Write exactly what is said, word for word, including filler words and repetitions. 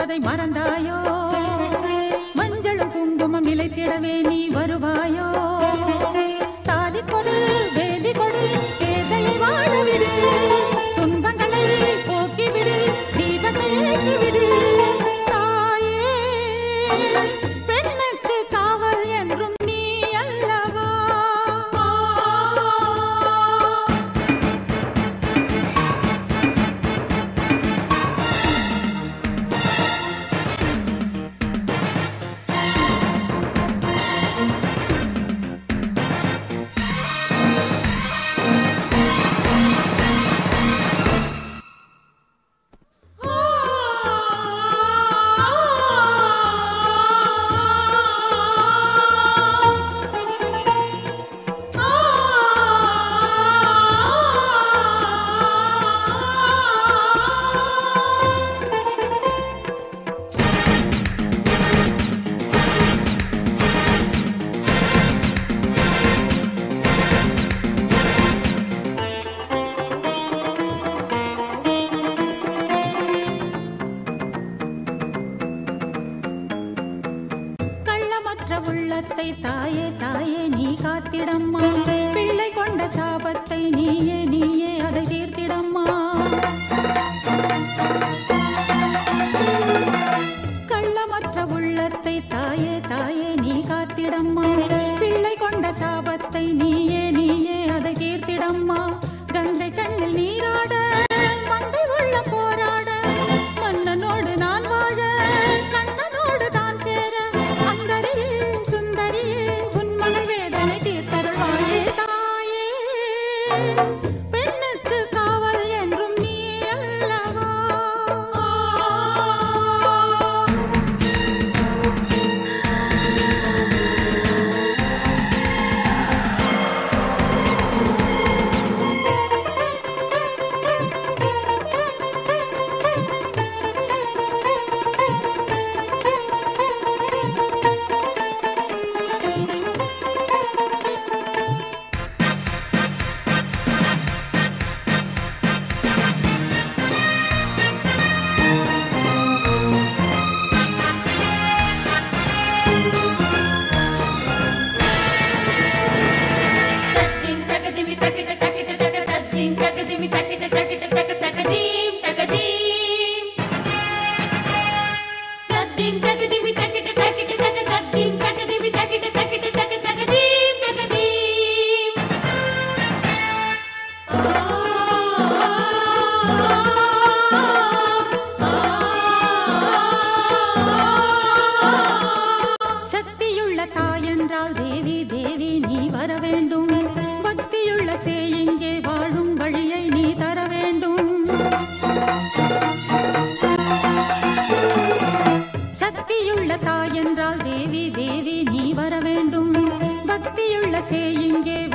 என்பதை மறந்தாயோ? மஞ்சளும் குங்குமம் நிலைத்திடவே நீ வருவாயோ? தாலி கொடு, வேலி கொடு, பேதையை வாழவிடு, துன்பங்களை போக்கிவிடு, தீபத்தை ஏற்றிவிடு. தாயே, பெண்ணுக்கு காவல் என்றும் நீ அல்லவா? உள்ளத்தை தாயே தாயே நீ காத்திடம்மா, பிள்ளை கொண்ட சாபத்தை நீயே நீயே அதை தீர்த்திடம்மா. கள்ளமற்ற உள்ளத்தை தாயே தாயே நீ காத்திடம்மா, பிள்ளை கொண்ட சாபத்தை நீயே நீயே அதை தீர்த்திடம்மா. கங்கை கண்ணில் நீராட, மங்கை உள்ள போராட, மன்னனோடு நான் வாழ, கண்ணனோடு தான் சேர, அந்தரியே சுந்தரியே உன் மகள் வேதனை தீர்த்தருள்வாயே. தாயே, பெண்ணுக்கு காவல் என்றும் நீ அல்லவா? சக்தியுள்ள தாயென்றால் தேவி தேவி நீ வர வேண்டும், பக்தியுள்ள சேயிங்கே வாழும் வழியை நீ தர வேண்டும். சக்தியுள்ள தாயென்றால் தேவி தேவி நீ வர வேண்டும், பக்தியுள்ள சேயிங்கே